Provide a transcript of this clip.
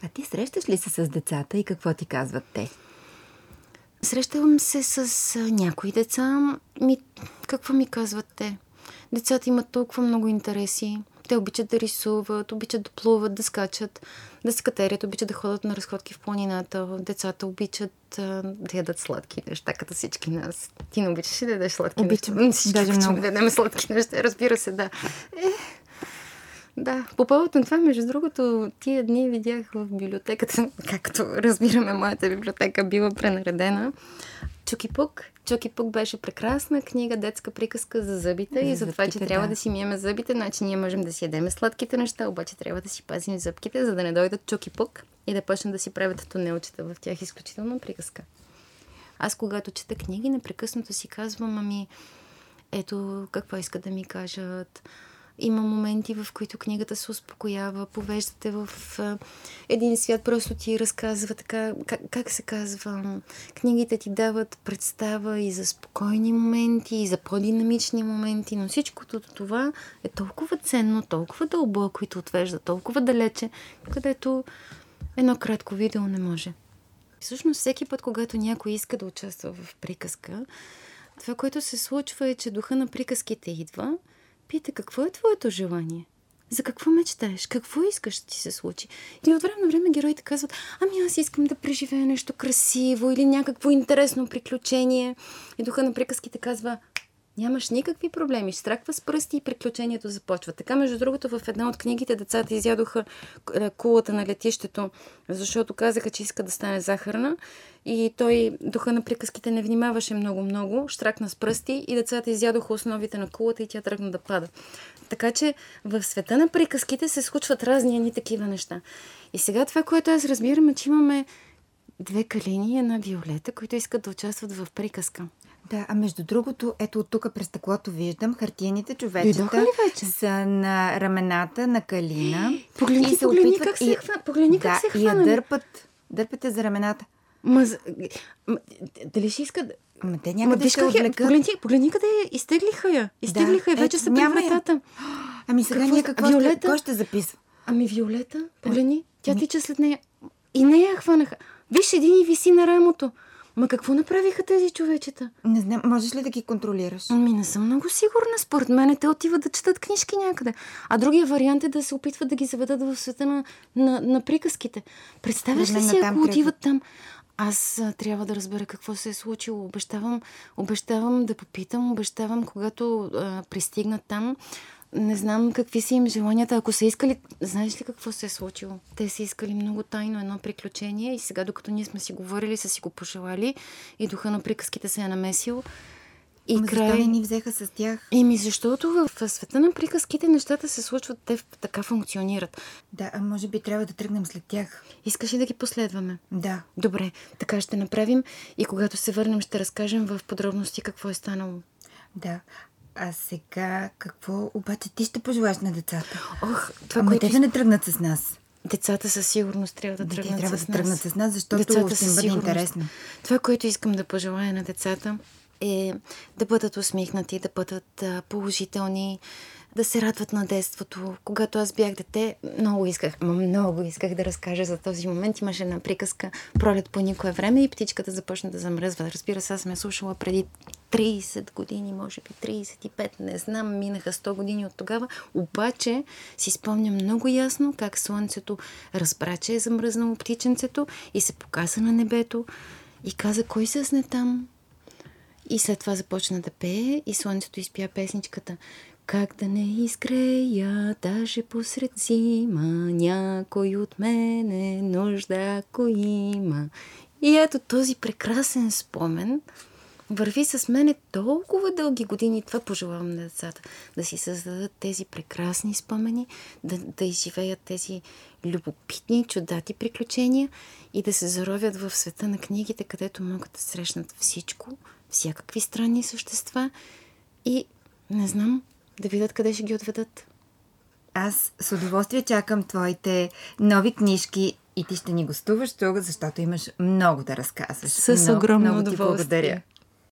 А ти срещаш ли се с децата и какво ти казват те? Срещавам се с някои деца. Какво ми казват те? Децата имат толкова много интереси. Те обичат да рисуват, обичат да плуват, да скачат, да се катерят, обичат да ходят на разходки в планината. Децата обичат да ядат сладки неща, като всички нас. Ти не обичаш ли да ядеш сладки неща? Всички даже много. Да ядем сладки неща, разбира се, да. Да, по повод на това, между другото, тия дни видях в библиотеката, както разбираме, моята библиотека била пренаредена. Чуки-Пук. Чуки-Пук беше прекрасна книга, детска приказка за зъбите и за това, че трябва да си миеме зъбите. Значи ние можем да си ядеме сладките неща, обаче трябва да си пазим зъбките, за да не дойдат Чуки-Пук и да почнат да си правят тунелчета в тях. Изключително приказка. Аз, когато чета книги, непрекъснато си казвам, ето какво искат да ми кажат. Има моменти, в които книгата се успокоява, повеждате в един свят, просто ти разказва така, как се казва, книгите ти дават представа и за спокойни моменти, и за по-динамични моменти, но всичкото това е толкова ценно, толкова дълбоко и те отвежда толкова далече, където едно кратко видео не може. Всъщност всеки път, когато някой иска да участва в приказка, това, което се случва е, че духа на приказките идва. Пита, какво е твоето желание? За какво мечтаеш? Какво искаш да ти се случи? И от време на време героите казват, аз искам да преживея нещо красиво или някакво интересно приключение. И духа на приказките казва, нямаш никакви проблеми. Штраква с пръсти и приключението започва. Така, между другото, в една от книгите децата изядоха кулата на летището, защото казаха, че иска да стане захарна. И той, духа на приказките, не внимаваше много, штракна с пръсти и децата изядоха основите на кулата и тя тръгна да пада. Така че в света на приказките се случват разни такива неща. И сега това, което аз разбирам, е, че имаме 2 Калини и една Виолета, които искат да участват в приказка. Да, а между другото, ето от тук през стъклото виждам, хартиените човечета са на рамената на Калина. Погледни как се хвана. И я дърпате за рамената. Дали ще искат... те някъде ще отвлекат. Погледни къде изтеглиха я. Вече са пред вратата. Сега кой ще записва? Виолета, погледни, тя тича след нея. И нея я хванаха. Виж, един и виси на рамото. Какво направиха тези човечета? Не знам, можеш ли да ги контролираш? Не съм много сигурна. Според мен те отиват да четат книжки някъде. А другия вариант е да се опитват да ги заведат в света на приказките. Представяш ли си, ако отиват там? Аз трябва да разбера какво се е случило. Обещавам да попитам, когато пристигнат там. Не знам какви са им желанията. Ако са искали... Знаеш ли какво се е случило? Те са искали много тайно едно приключение и сега, докато ние сме си говорили, са си го пожелали и духа на приказките се е намесил. И защо не ни взеха с тях? Защото в света на приказките нещата се случват, те така функционират. Да, а може би трябва да тръгнем след тях. Искаш ли да ги последваме? Да. Добре, така ще направим и когато се върнем ще разкажем в подробности какво е станало. Да. А сега какво обаче ти ще пожелаш на децата? Те да не тръгнат с нас. Децата със сигурност трябва да тръгнат с нас. Те трябва да тръгнат с нас, защото ще им бъде интересно. Това, което искам да пожелая на децата е да бъдат усмихнати, да бъдат положителни, да се радват на детството. Когато аз бях дете, много исках да разкажа за този момент. Имаше една приказка "Пролет по никое време" и птичката започна да замръзва. Разбира се, аз съм я слушала преди 30 години, може би 35, не знам, минаха 100 години от тогава. Обаче си спомням много ясно как слънцето разбра, че е замръзнало птиченцето и се показа на небето и каза: "Кой съсне там?" И след това започна да пее и слънцето изпя песничката: "Как да не изгрея, даже посред зима, някой от мене нужда, ако има." И ето този прекрасен спомен върви с мене толкова дълги години. Това пожелавам на децата. Да си създадат тези прекрасни спомени, да изживеят тези любопитни, чудати приключения и да се заровят в света на книгите, където могат да срещнат всичко, всякакви странни същества и, не знам, да видят къде ще ги отведат. Аз с удоволствие чакам твоите нови книжки и ти ще ни гостуваш тук, защото имаш много да разказваш. С огромно удоволствие. Много ти благодаря.